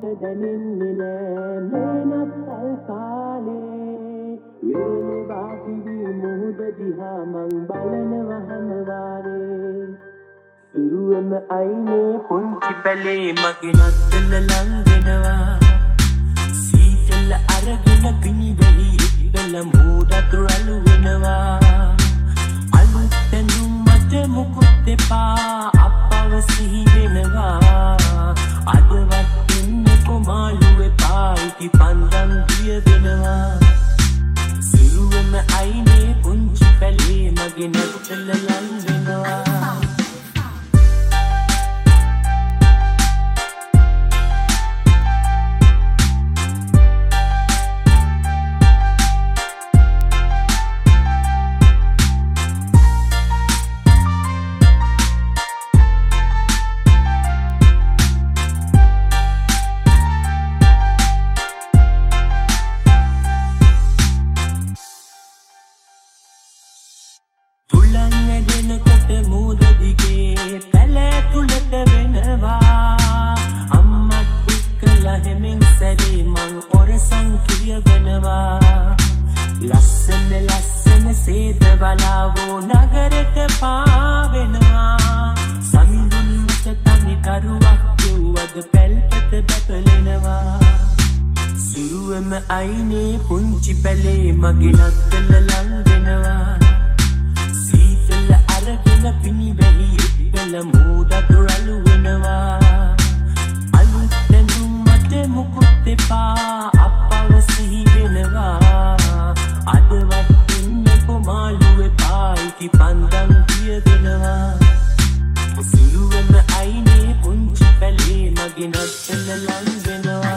මට දැනෙන්නේ නෑ මේනත් කාලේ වේලේ වාඩි මුහුද දිහා මං බලනවා හැම වාරේ සිරුවම අයිනේ පුංචි පැලේ මගේ නත්තල ලංගෙනවා සීතල අරගෙන පිනිවෙයි ඉතල මූදත් රළු වෙනවා අලුත් ඇඳුම් මට මුකුත් එපා අපව සිහි වෙනවා අදවත් ඉන්නේ කොමාළුවේ පායිති පන්දම් දිය වෙනවා සිරුවම අයිනේ පුංචි පැලේ මගේ නත්තල ලංගෙනවා ලස්සන සේද බලාවෝ නගරට පාවෙනවා සමිඳුන් මත තනි කරුවක් කිව්වද පැල්පත බැපලෙනවා සිරුවම අයිනේ පුංචි පැලේ මගේ නත්තල ලංගෙනවා සීතල අරගෙන පිනිවෙයි ඉතල මූදත් රළු වෙනවා අලුත් ඇඳුම් මට මුකුත් එපා අපව සිහි වෙනවා අදවත් ඉන්නේ කොමාළුවේ පායිති පන්දම් දිය වෙනවා සිරුවම අයිනේ පුංචි පැලේ මගේ නත්තල ලංගෙනවා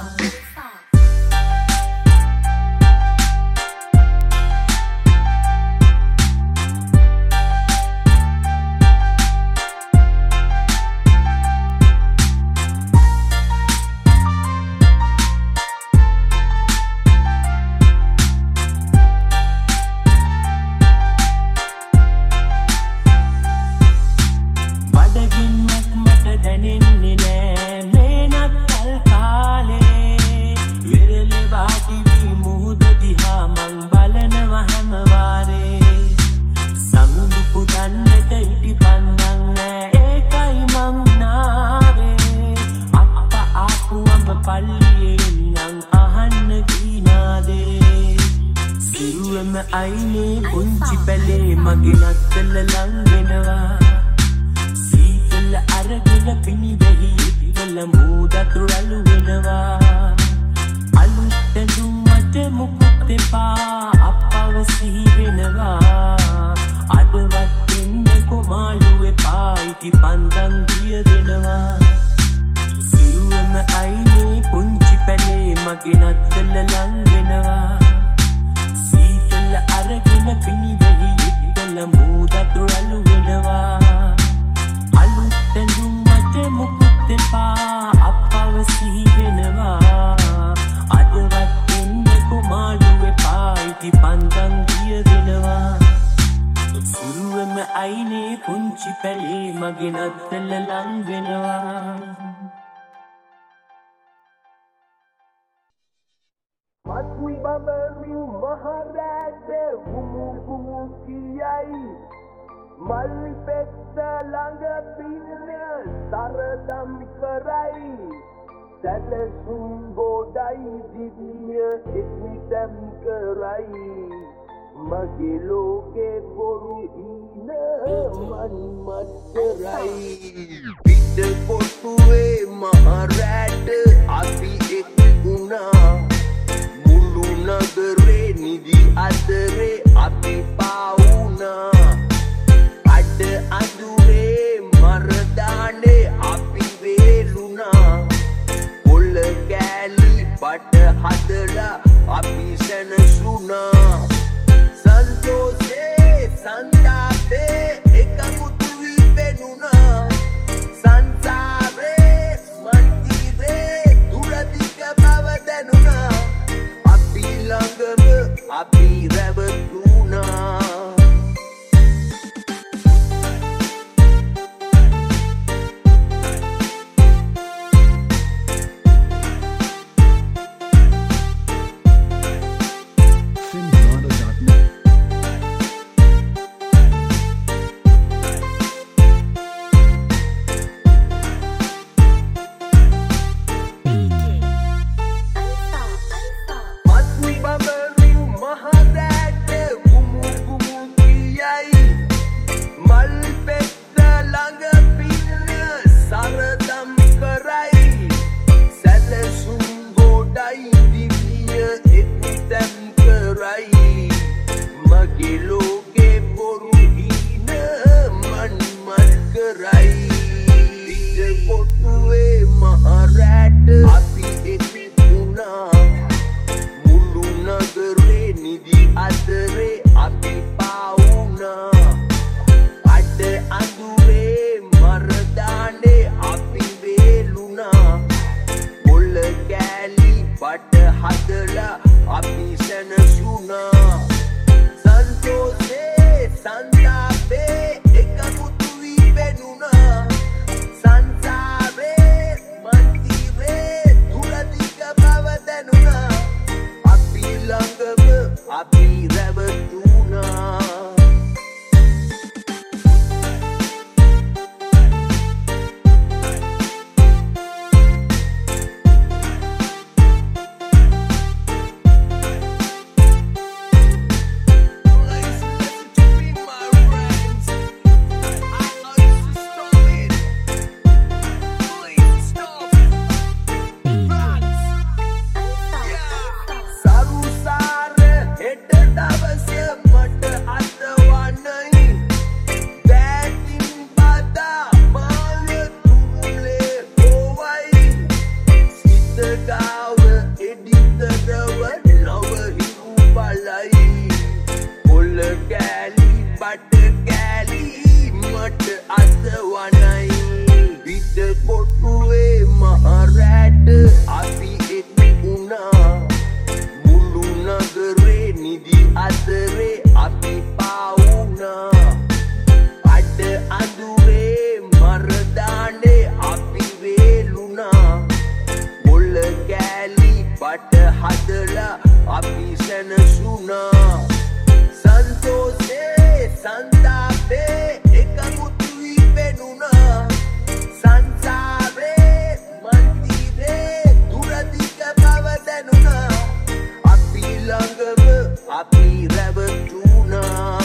අයිනේ පුංචි පැලේ මගේ නත්තල ලංගෙනවා සීතල අරගෙන පිනිවෙයි ඉතල මූදත් රළු වෙනවා අලුත් ඇඳුම් මට මුකුත් එපා අපව සිහි වෙනවා අදවත් ඉන්නේ කොමාළුවේ පායිති පන්දම් දිය වෙනවා සිරුවම අයිනේ පුංචි පැලේ මගේ නත්තල ලංගෙනවා අරගෙන පිනිවෙයි ඉතල මූදත් රළු වෙනවා අලුත් ඇඳුම් මට මුකුත් එපා අපව සිහි වෙනවා අදවත් ඉන්නේ කොමාළුවේ පායිති පන්දම් දිය වෙනවා සිරුවම අයිනේ පුංචි පැලේ මගේ නත්තල ලංගෙනවා Matui babari maharate Gumu kiyai Mali petta langa pinna Saradam karai Salasum godai diviya Etnitam karai Mage loke boru hina Man matrai Pita kotuwe maharate Api ekuna නගරේ නිදි අතරේ අපි පාවුනා අඩ අඳුරේ මරදානේ අපි වේලුනා පොල්ල කෑලි පට හදලා අපි සැනසුනා සන්තෝෂේ සන්තාපේ එකමුතු වී පෙනුනා සංසාරේ මන්තිරේ දුරදිග බව දැනුනා ළඟම අපි රැවටුණා hadala api senasuna santose santape ekamutui penuna sansare mantire duradika bavadanuna api langama api ravatuna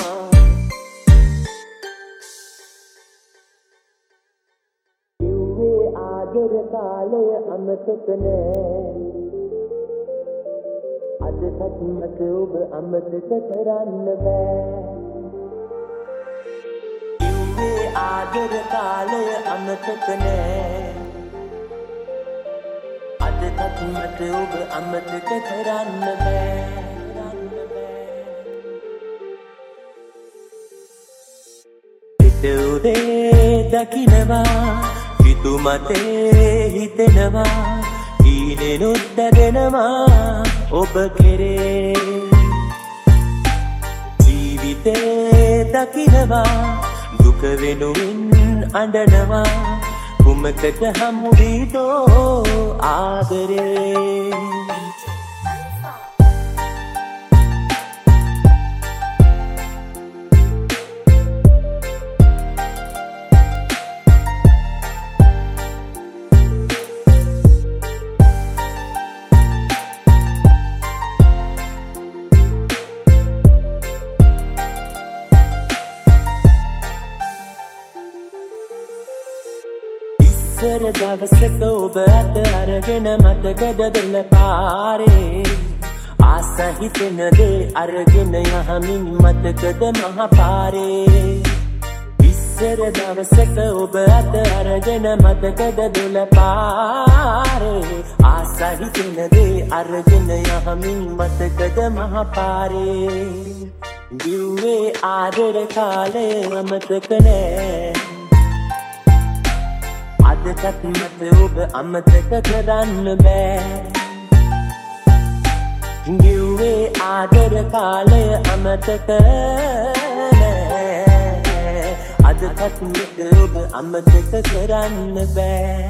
ආදර කාලය අමතක නෑ අද සතුමට ඔබ අමතක කරන්න බෑ කිව්වේ ආදර කාලය අමතක නෑ අද සතුමට ඔබ අමතක කරන්න බෑ හිත උදේ දකිනවා හිතුමතේ හිතෙනවා ඊනෙනුත් දැනෙනවා ඔබ කෙරේ ජීවිතේ දකිනවා දුක වෙනුවෙන් අඬනවා කුමකට හමු වීදෝ ආදරේ ඉස්සර දවසක ඔබ අත අරගෙන මතකද දෙල පාරේ ආස හිතෙන දේ අරගෙන යහමින් මතකද මහ පාරේ ඉස්සර දවසක ඔබ අත අරගෙන මතකද දෙල පාරේ ආස හිතෙන දේ අරගෙන යහමින් මතකද මහ පාරේ දිව්වේ ආදර කාලේ අමතක නෑ අදටත් මට ඔබ අමතක කරන්න බෑ ගිව්වේ ආදර කාලය අමතක නෑ අදටත් මට ඔබ අමතක කරන්න බෑ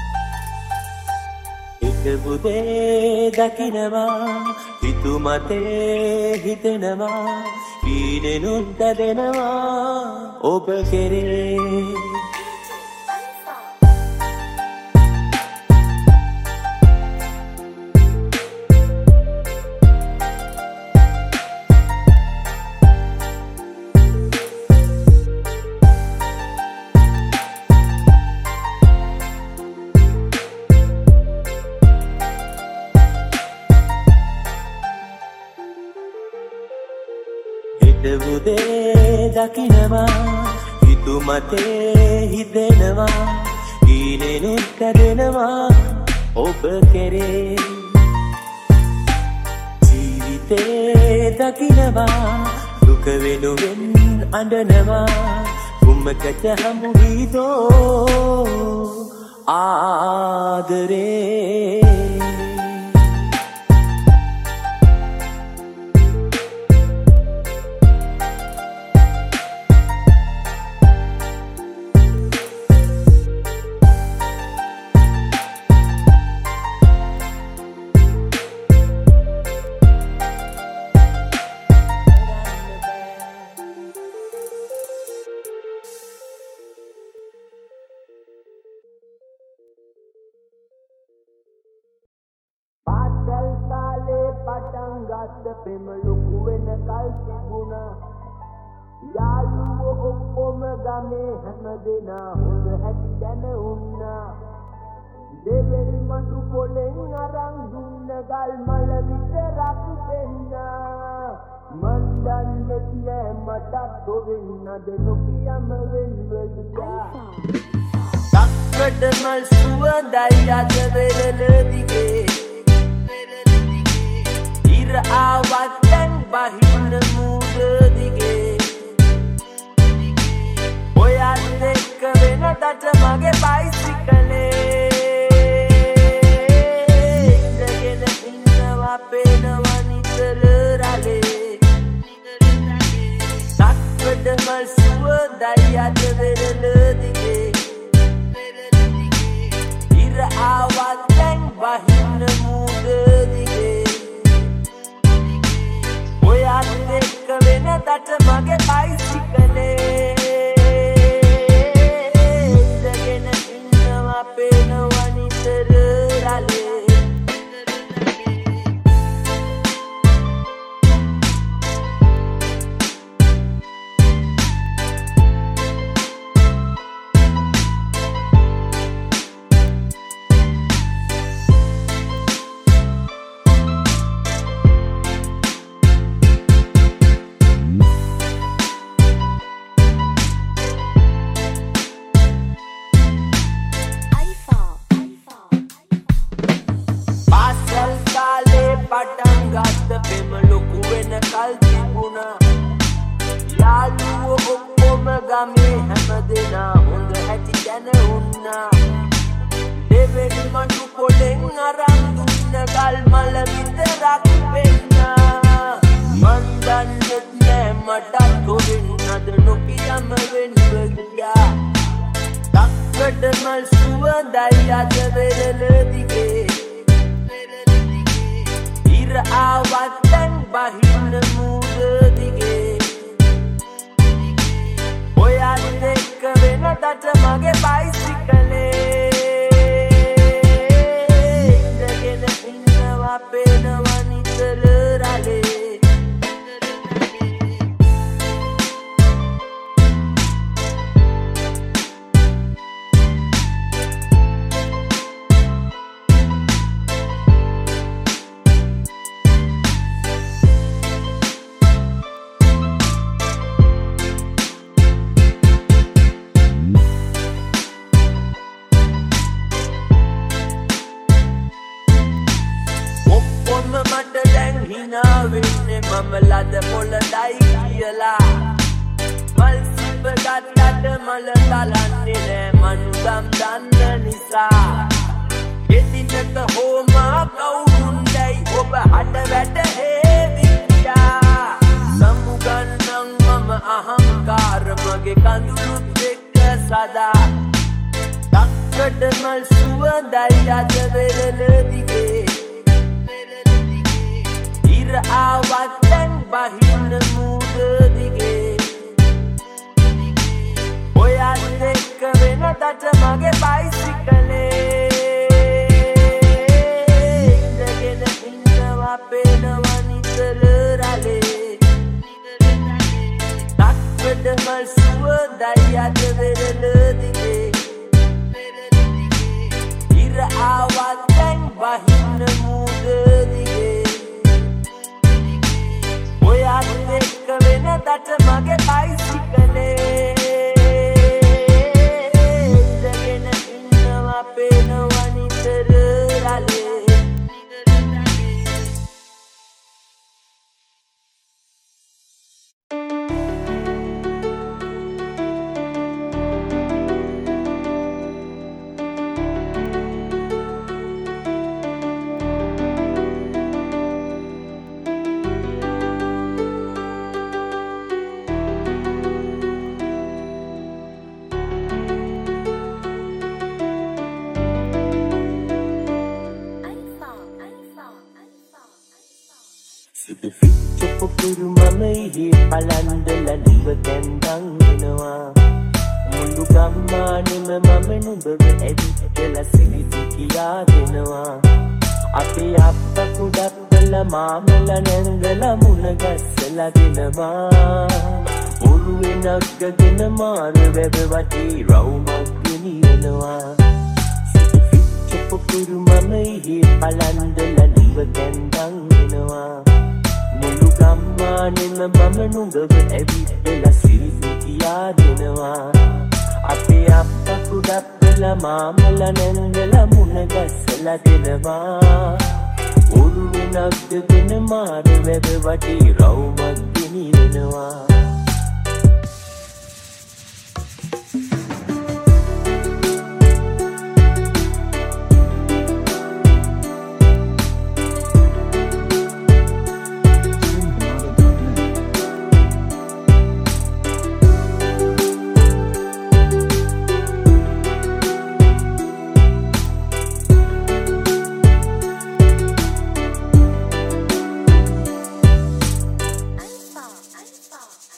එක බුදේ දකිනවා හිතුමතේ හිතෙනවා ඊනෙනුත් දැනෙනවා ඔබ කෙරේ හිතවුදේ දකිනවා හිතුමතේ හිතෙනවා ඊනෙනුත් කැදෙනවා ඔබ කෙරේ ජීවිතේ දකිනවා දුක වෙනුවෙන් අඬනවා කුමකට හමු වීදෝ ආදරේ පටන්ගත්ත පෙම ලොකු වෙන කල් තිබුණා යාළුවෝ ඔක්කොම ගමේ හැම දෙනා හොඳ හැටි දැන උන්නා දෙවෙල් මඩු පොලෙන් අරන් දුන්න ගල් මල විතරක් වෙන්නා මන් දන්නෙත් නෑ මටත් ඔවෙන්නද නොකියම වෙන්වලුදා දක්කඩ මල් සුවඳයි අද වෙරළ දිගේ ආවත් දැන් බහින්න මූද දිගේ ඔයත් එක්ක වෙනදට මගේ බයිසිකලේ ඉඳගෙන ඉන්නවා පේනවා නිතර රලේ සක්වඩ මල් සුවඳයි අද වෙරළ දිගේ ඉර ආවත් දැන් බහින්න මූද දිගේ වෙනදට මගේ බයිසිකලේ ඉඳගෙන ඉන්නවා පේනවා නිතර රලේ පටන් ගත්ත පෙම ලොකු වෙන කල් තිබුණා යාළුවෝ ඔක්කොම ගමේ හැමදෙනා හොඳ ඇති දැනුණා දෙවෙනි මඩු පොලෙන් අරන් දුන්න ගල් මල විතරක් වෙන්නා මන් දන්නෙත් නෑ මටත් හොරෙන් අද නොකියම වෙන්ව ගියා දක්කට මල් සුවඳයි අද වෙරළ දිගේ ආවත්තන් බහින්න මූද දිගේ ඔයත් එක්ක වෙනදට මගේ බයිසිකලේ ඉඳගෙන ඉන්නවා පේනවා නිතර රලේ මට දැන් හිනා වෙන්නේ මම ලද පොළදයි කියලා මල් සිප ගත්තට මල තලන්නේ නෑ මනුදම් දන්න නිසා එදිනක හෝමා කවුරුන්දයි ඔබ හට වැට හේවිච්චා සමුගන්නම් මම අහංකාර මගේ කඳුළුත් එක්ක සදා දක්කට මල් සුවඳයි අද වෙරළ දිගේ ආවත්තන් බහින්න මූද දිගේ ඔයත් එක්ක වෙනදට මගේ බයිසිකලේ ඉඳගෙන ඉන්නවා පේනවා නිතර රලේ දක්කට මල් සුවඳයි අද වෙරළ දිගේ ආවත්තන් බහින්න මූද දිගේ ඔයත් එක්ක වෙනදට මගේ බයිසිකලේ ඉඳගෙන ඉන්නවා පේනවා නිතර රලේ කුරුමමෙහි පලන්දල නුඹ දැන්දන් වෙනවා මුළු ගම්මානෙම මම නුඹව ඇවිත්ලා සිරිසි කියා දෙනවා අපේ අප්ප කුඩක්කල මාමල නැංගල මුණ ගස්සලා දෙනවා ඔරුවේ නග්ගගෙන මාර වැව වටේ රවුමක් ගෙනියනවා කුරුමමෙහි පලන්දල නුඹ දැන්දන් වෙනවා මුළු ගම්මානෙම මම නුඹව ඇවිත්ලා සිරිසි කියා දෙනවා අපේ අප්ප කුඩක්කල මාමල නැංගල මුණ ගස්සලා දෙනවා ඔරුවේ නග්ගගෙන මාර වැව වටේ රවුමක් ගෙනියනවා Alpha.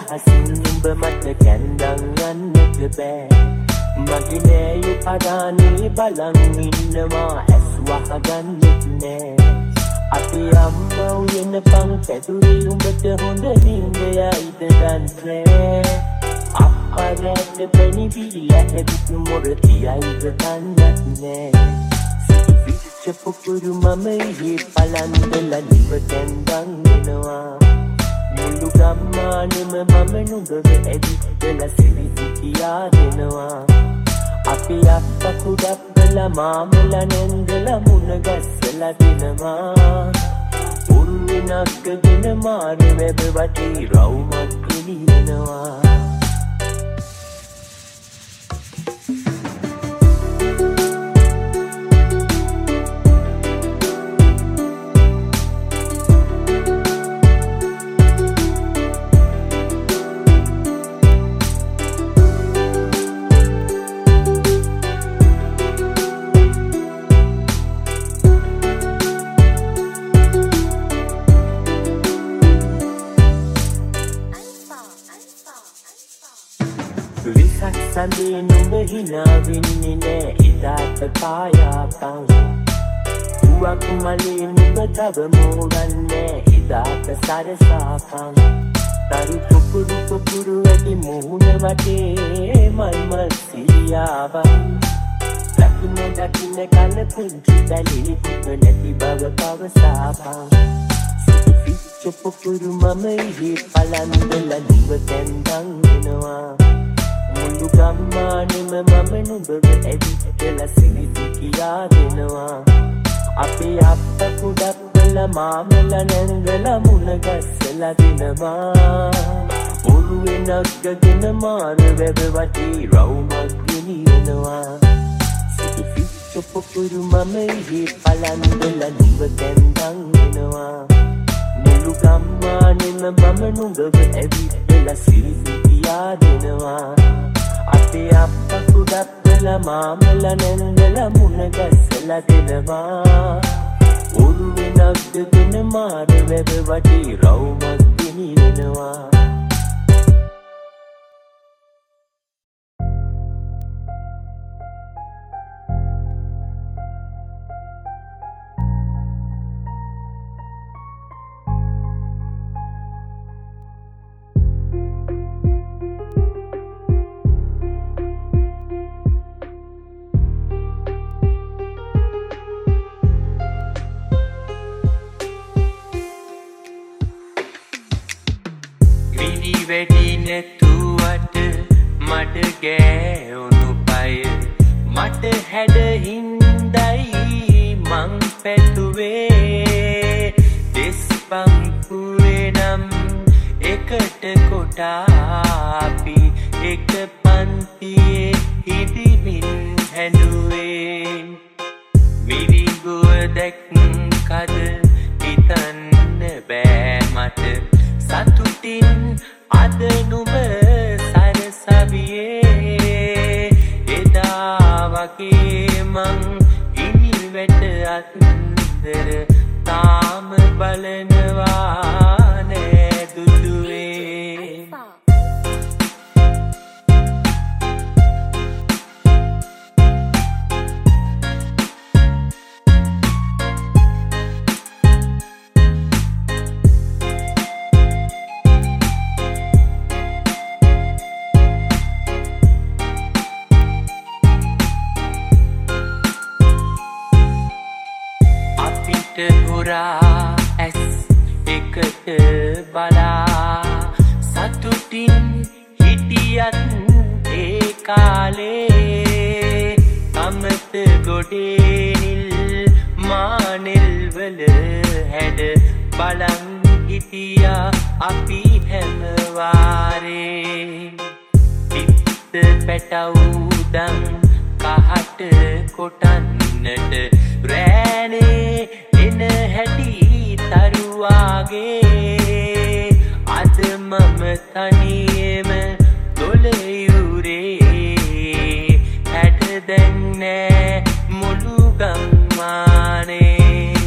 අහසින් උඹ මට කැන්දන් යන්නට බෑ මගේ නෑයු අදානේ බලන් ඉන්නවා ඇස් වහගන්නෙත් නෑ අපි අම්මා උයන පං පැදුරේ උඹට හොඳ නින්දයයිද දන්නේ අප්පා රැට පැණි බිල්ල ඇවිත් මොර තියයිද දන්නත් නෑ චපුකුරු මම ඉහි පලන්දලා නිව කැන්දන් වෙනවා මුළු ගම්මානෙම මම නුඹව ඇවිත්දලා සිරිදි කියා දෙනවා අපි අප්පා කුඩප්පලා මාමලා නැන්දලා මුණ ගැස්සලා දෙනවා උරුවෙ නක්කගෙන මාර වැබ වටේ රවුමක් එළියනවා සඳේ නුඹ හිනා වෙන්නේ නෑ ඉදාට පායාපං උවක් මලේ නුඹ තව මෝරන්නේ ඉදාට සරසාපං තරු පුපුරු ඇති මුහුණ වටේ මල්මල් සිරියාවන් දකින්න කන පුංචි බැලි පුප නැති බව පවසාපං චුපුරු මම ඉහි පලන්දලා නුඹ කැන්දන් වෙනවා මුළු ගම්මානෙම මම නුඹව ඇවිත්දලා සිරිදි කියා දෙනවා අපේ අප්පා කුඩප්පලා මාමලා නැන්දලා මුණ ගැස්සලා දෙනවා ඔරුවේ නග්ගගෙන මාර වැව වටේ රවුමක් ගෙනියනවා චුපුරු මම ඉහි පලන්දලා නුඹ කැන්දන් වෙනවා මුළු ගම්මානෙම මම නුඹව ඇවිත්දලා සිරිදි කියා දෙනවා අපේ අප්පා කුඩප්පලා මාමලා නැන්දලා මුණ ගැස්සලා දෙනවා ඔරුවේ නග්ගගෙන මාර වැව වටේ රවුමක් ගෙනියනවා වැඩි නැතුවට මට ගෑවුණු පය මට හැඩ හින්දයි මං පැතුවේ දෙස් පංකුවේ නම් එකට කොටාපි එක පන්තියේ හිදිමින් හැඬුවේ මිරිගුව දැක්කද හිතන්න බෑ මට සතුටින් අද නුඹ සරසවියේ එදා වගේ මං ඉනි වැට අත්තර තාම බලනවා නෑ දුදුවේ හොරා ඇස් එකට බලා සතුටින් හිටියත් ඒ කාලේ අමත ගොඩේ නිල් මානෙල්වල හැඩ බලන් හිටියා අපි හැම වාරේ පිත්ත පැටවුදන් කහට කොටන්නට රෑනේ එන හැටි තරුවාගේ අද මම තනියම දොළයුරේ හැට දැන් නෑ මුළු ගම්මානේ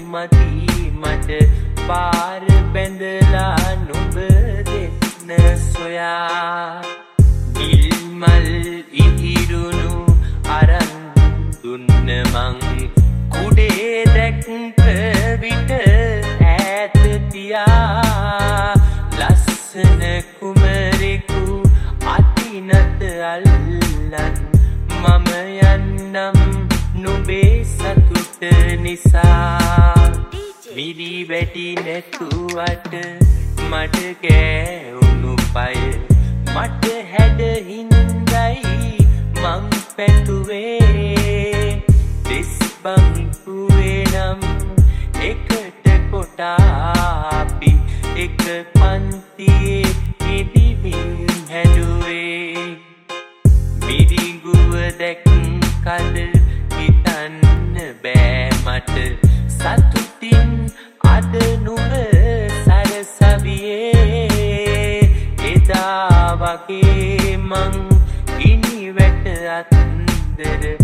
මති මට පාර බැඳලා නුඹ දෙන්න සොයා ඉල්මල් ඉහිරුණු අරන් දුන්න මං කුඩේ දැක්ක විට ඈත තියා ලස්සන කුමරෙකු අතිනත අල්ලන් මම යන්නම් නුඹේ සතුට නිසා මිරි වැටි නැතුවට මට කෑවුණු පය මට හැඩ හින්දයි මං පැතුවේ දෙස් බංකුවේ නම් එකට කොටාපි එක පන්තියේ ඉදිමින් හැඩුවේ මිරිඟුව දැක් කල හිතන්න බෑ මට සතුටින් අද නුඹ සරසවියේ එදා වගේ මං ගිනි වැට අත්දර